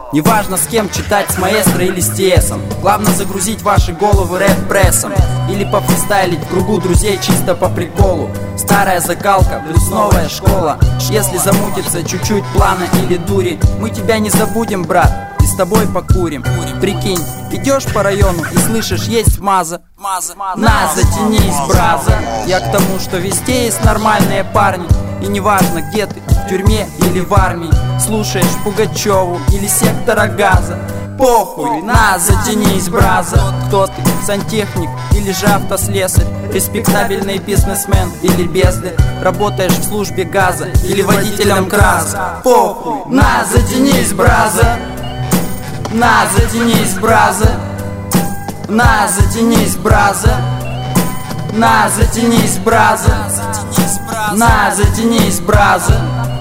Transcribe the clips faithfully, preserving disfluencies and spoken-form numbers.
Неважно с кем читать, с маэстро или с тиэсом. Главное загрузить ваши головы рэп-прессом. Или пофристайлить в кругу друзей чисто по приколу. Старая закалка плюс новая школа. Если замутится чуть-чуть плана или дури, мы тебя не забудем, брат, и с тобой покурим. Прикинь, идешь по району и слышишь, есть маза. На, затянись, браза. Я к тому, что везде есть нормальные парни. И неважно, где ты, в тюрьме или в армии, слушаешь Пугачеву или Сектора Газа. Похуй, на, затянись, браза. Кто ты, сантехник или же автослесарь, респектабельный бизнесмен или бездарь, работаешь в службе газа или водителем КРАСа. Похуй, на, затянись, браза. На, затянись, браза. На, затянись, браза. На, затянись, браза. На, затянись, браза.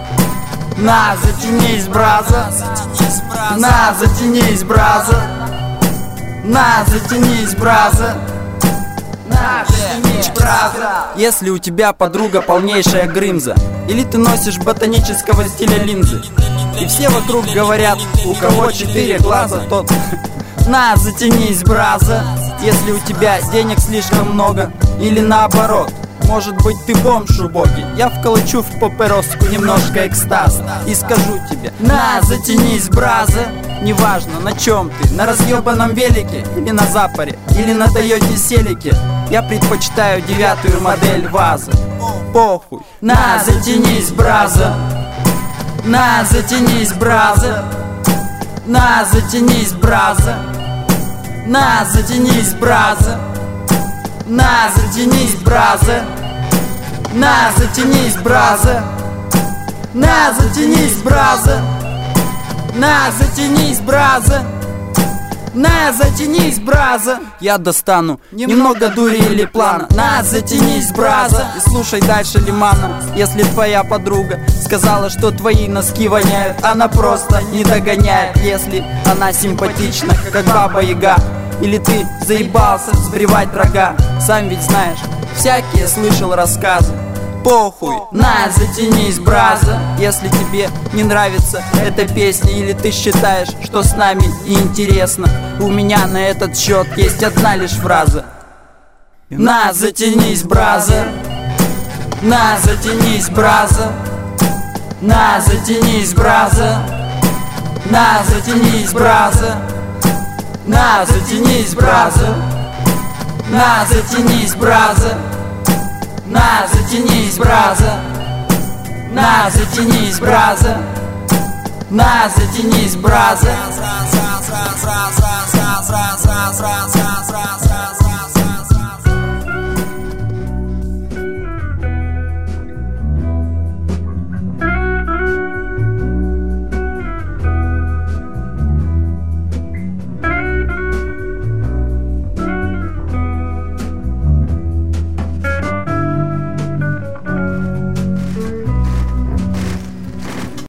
На, затянись, браза. На, затянись, браза. На, затянись, браза. На, затянись, браза. Если у тебя подруга полнейшая грымза, или ты носишь ботанического стиля линзы, и все вокруг говорят, у кого четыре глаза, тот... На, затянись, браза. Если у тебя денег слишком много, или наоборот, может быть ты бомж убогий, я вколочу в папироску немножко экстаз и скажу тебе: на, затянись, браза. Неважно на чем ты, на разъебанном велике или на запоре, или на Тойоте Селике, я предпочитаю девятую модель ВАЗа. Похуй, на, затянись, браза. На, затянись, браза. На, затянись, браза. На, затянись, браза. На, затянись, браза. На, затянись, браза. На, затянись, браза. На, затянись, браза. На, затянись, браза. Я достану немного дури или плана. На, затянись, браза. И слушай дальше Лимана. Если твоя подруга сказала, что твои носки воняют, она просто не догоняет. Если она симпатична, как Баба Яга, или ты заебался сбривать рога, сам ведь знаешь, всякие слышал рассказы. Похуй, на, затянись, браза. Если тебе не нравится эта песня, или ты считаешь, что с нами неинтересно, у меня на этот счет есть одна лишь фраза: на, затянись, браза. На, затянись, браза. На, затянись, браза. На, затянись, браза. На, затянись, браза. На, затянись, браза. На, затянись, браза. На, затянись, браза. На, затянись, браза.